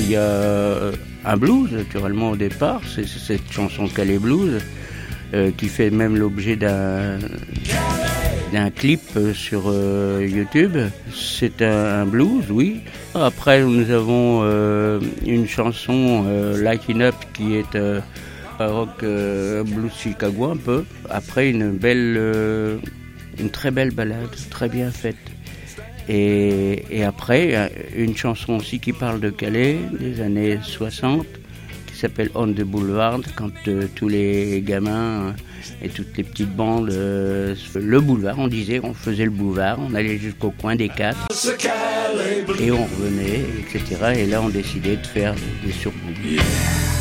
il y a un blues, naturellement, au départ. C'est cette chanson Calais Blues, qui fait même l'objet d'un clip sur YouTube. C'est un blues, oui. Après, nous avons une chanson, Lighten Up, qui est un rock blues chicagois un peu. Après, une très belle ballade, très bien faite. Et après, une chanson aussi qui parle de Calais, des années 60, qui s'appelle On the Boulevard, quand tous les gamins et toutes les petites bandes, le boulevard, on faisait le boulevard, on allait jusqu'au coin des Quatre, et on revenait, etc. Et là, on décidait de faire des surboulevard.